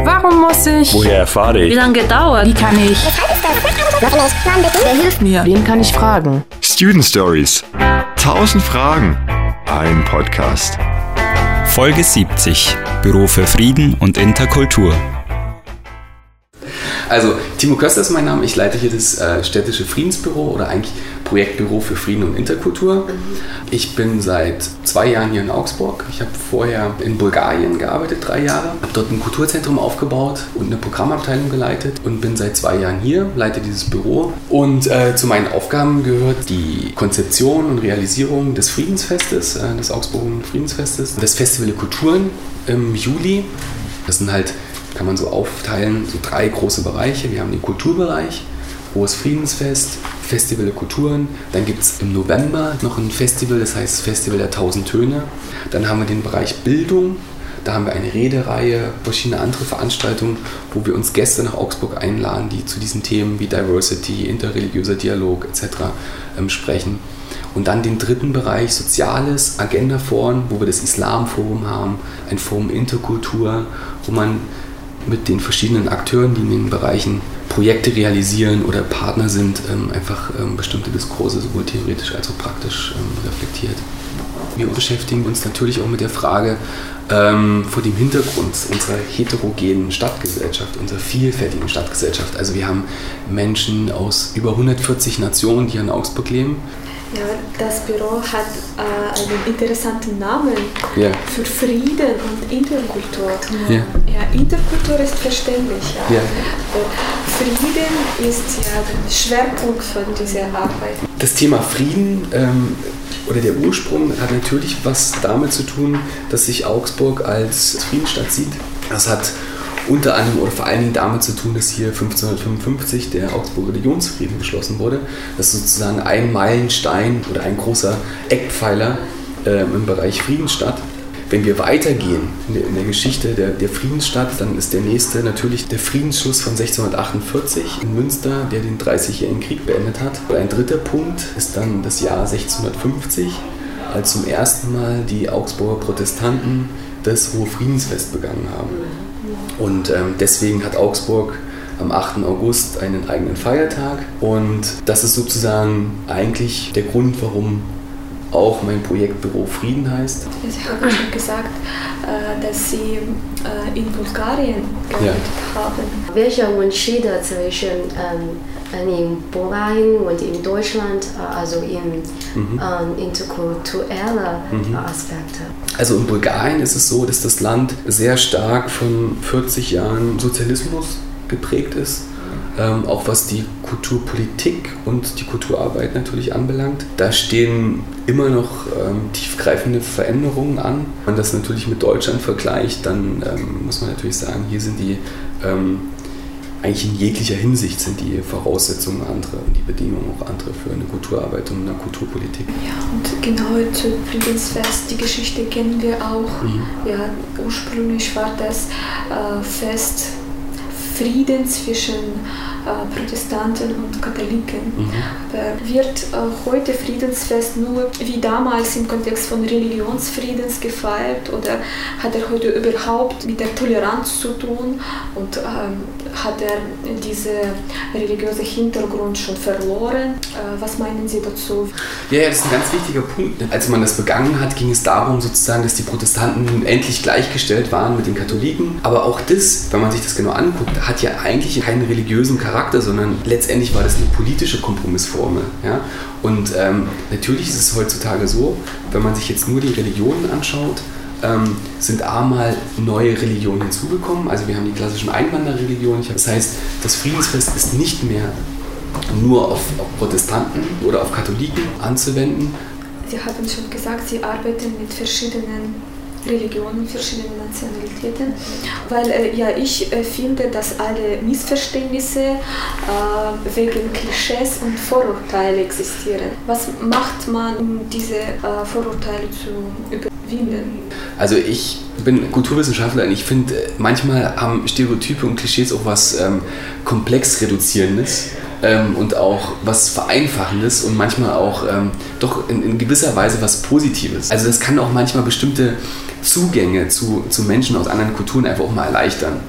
Warum muss ich? Woher erfahre ich? Wie lange dauert? Wie kann ich? Wer hilft mir? Wen kann ich fragen? Student Stories. 1000 Fragen. Ein Podcast. Folge 70. Büro für Frieden und Interkultur. Also, Timo Köster ist mein Name. Ich leite hier das städtische Friedensbüro oder eigentlich Projektbüro für Frieden und Interkultur. Ich bin seit 2 Jahren hier in Augsburg. Ich habe vorher in Bulgarien gearbeitet, 3 Jahre. Habe dort ein Kulturzentrum aufgebaut und eine Programmabteilung geleitet und bin seit 2 Jahren hier, leite dieses Büro. Und zu meinen Aufgaben gehört die Konzeption und Realisierung des Friedensfestes, des Augsburger Friedensfestes, das Festival der Kulturen im Juli. Das sind halt, kann man so aufteilen, so 3 große Bereiche. Wir haben den Kulturbereich, Hohes Friedensfest, Festival der Kulturen. Dann gibt es im November noch ein Festival, das heißt Festival der 1000 Töne. Dann haben wir den Bereich Bildung. Da haben wir eine Redereihe, verschiedene andere Veranstaltungen, wo wir uns Gäste nach Augsburg einladen, die zu diesen Themen wie Diversity, interreligiöser Dialog etc. Sprechen. Und dann den 3. Bereich Soziales, Agenda-Foren, wo wir das Islam-Forum haben, ein Forum Interkultur, wo man mit den verschiedenen Akteuren, die in den Bereichen Projekte realisieren oder Partner sind, einfach bestimmte Diskurse sowohl theoretisch als auch praktisch reflektiert. Wir beschäftigen uns natürlich auch mit der Frage vor dem Hintergrund unserer heterogenen Stadtgesellschaft, unserer vielfältigen Stadtgesellschaft. Also wir haben Menschen aus über 140 Nationen, die hier in Augsburg leben. Ja, das Büro hat einen interessanten Namen für Frieden und Interkultur. Ja. Ja, Interkultur ist verständlich. Ja. Ja. Frieden ist ja der Schwerpunkt von dieser Arbeit. Das Thema Frieden oder der Ursprung hat natürlich was damit zu tun, dass sich Augsburg als Friedensstadt sieht. Das hat unter anderem oder vor allen Dingen damit zu tun, dass hier 1555 der Augsburger Religionsfrieden geschlossen wurde. Das ist sozusagen ein Meilenstein oder ein großer Eckpfeiler im Bereich Friedensstadt. Wenn wir weitergehen in der Geschichte der Friedensstadt, dann ist der nächste natürlich der Friedensschluss von 1648 in Münster, der den 30-jährigen Krieg beendet hat. Und ein 3. Punkt ist dann das Jahr 1650, als zum ersten Mal die Augsburger Protestanten das Hohe Friedensfest begangen haben. Und deswegen hat Augsburg am 8. August einen eigenen Feiertag. Und das ist sozusagen eigentlich der Grund, warum auch mein Projektbüro Frieden heißt. Sie haben schon gesagt, dass Sie in Bulgarien gearbeitet haben. Welche Unterschiede zwischen in Bulgarien und in Deutschland, also in interkulturelle Aspekte? Also in Bulgarien ist es so, dass das Land sehr stark von 40 Jahren Sozialismus geprägt ist. Auch was die Kulturpolitik und die Kulturarbeit natürlich anbelangt. Da stehen immer noch tiefgreifende Veränderungen an. Wenn man das natürlich mit Deutschland vergleicht, dann muss man natürlich sagen, hier sind die eigentlich in jeglicher Hinsicht sind die Voraussetzungen andere und die Bedingungen auch andere für eine Kulturarbeit und eine Kulturpolitik. Ja, und genau zu Friedensfest, die Geschichte kennen wir auch. Ja, ursprünglich war das Fest Frieden zwischen Protestanten und Katholiken. Aber wird heute Friedensfest nur wie damals im Kontext von Religionsfriedens gefeiert oder hat er heute überhaupt mit der Toleranz zu tun und hat er diesen religiösen Hintergrund schon verloren? Was meinen Sie dazu? Ja, das ist ein ganz wichtiger Punkt. Als man das begangen hat, ging es darum sozusagen, dass die Protestanten nun endlich gleichgestellt waren mit den Katholiken. Aber auch das, wenn man sich das genau anguckt, hat ja eigentlich keinen religiösen Charakter, sondern letztendlich war das eine politische Kompromissformel. Ja? Und natürlich ist es heutzutage so, wenn man sich jetzt nur die Religionen anschaut, sind einmal neue Religionen hinzugekommen. Also wir haben die klassischen Einwanderreligionen. Das heißt, das Friedensfest ist nicht mehr nur auf Protestanten oder auf Katholiken anzuwenden. Sie haben schon gesagt, Sie arbeiten mit verschiedenen Religionen, verschiedene Nationalitäten, weil ich finde, dass alle Missverständnisse wegen Klischees und Vorurteile existieren. Was macht man, um diese Vorurteile zu überwinden? Also ich bin Kulturwissenschaftler und ich finde, manchmal haben Stereotype und Klischees auch was komplex Reduzierendes. Und auch was Vereinfachendes und manchmal auch doch in gewisser Weise was Positives. Also das kann auch manchmal bestimmte Zugänge zu Menschen aus anderen Kulturen einfach auch mal erleichtern.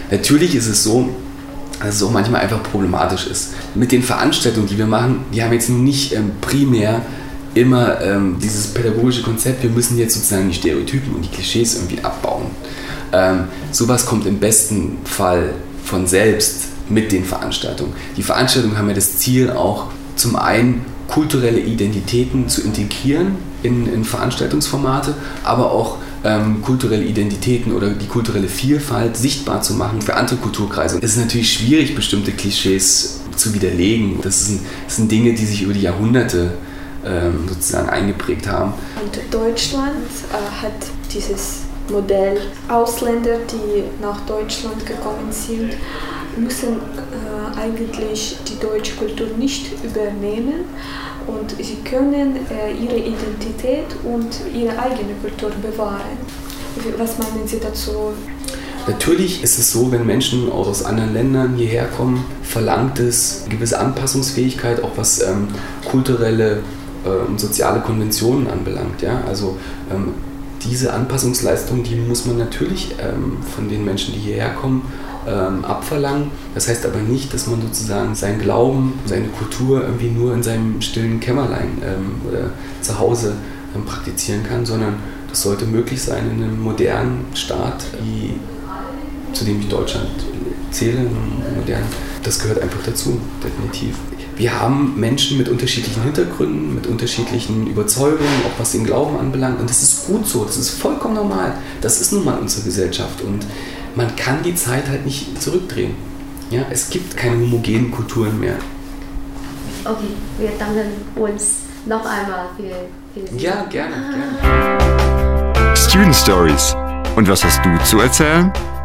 Natürlich ist es so, dass es auch manchmal einfach problematisch ist. Mit den Veranstaltungen, die wir machen, die haben jetzt nicht primär immer dieses pädagogische Konzept, wir müssen jetzt sozusagen die Stereotypen und die Klischees irgendwie abbauen. Sowas kommt im besten Fall von selbst mit den Veranstaltungen. Die Veranstaltungen haben ja das Ziel auch zum einen kulturelle Identitäten zu integrieren in Veranstaltungsformate, aber auch kulturelle Identitäten oder die kulturelle Vielfalt sichtbar zu machen für andere Kulturkreise. Es ist natürlich schwierig, bestimmte Klischees zu widerlegen. Das sind Dinge, die sich über die Jahrhunderte sozusagen eingeprägt haben. Und Deutschland hat dieses Modell. Ausländer, die nach Deutschland gekommen sind, müssen eigentlich die deutsche Kultur nicht übernehmen und sie können ihre Identität und ihre eigene Kultur bewahren. Was meinen Sie dazu? Natürlich ist es so, wenn Menschen aus anderen Ländern hierher kommen, verlangt es eine gewisse Anpassungsfähigkeit, auch was kulturelle und soziale Konventionen anbelangt. Ja? Also diese Anpassungsleistung, die muss man natürlich von den Menschen, die hierher kommen, abverlangen. Das heißt aber nicht, dass man sozusagen seinen Glauben, seine Kultur irgendwie nur in seinem stillen Kämmerlein oder zu Hause praktizieren kann, sondern das sollte möglich sein in einem modernen Staat, zu dem ich Deutschland zähle, modern. Das gehört einfach dazu, definitiv. Wir haben Menschen mit unterschiedlichen Hintergründen, mit unterschiedlichen Überzeugungen, auch was den Glauben anbelangt. Und das ist gut so, das ist vollkommen normal. Das ist nun mal unsere Gesellschaft und man kann die Zeit halt nicht zurückdrehen. Ja, es gibt keine homogenen Kulturen mehr. Okay, wir danken uns noch einmal für Sie. Ja, gerne. Student Stories. Und was hast du zu erzählen?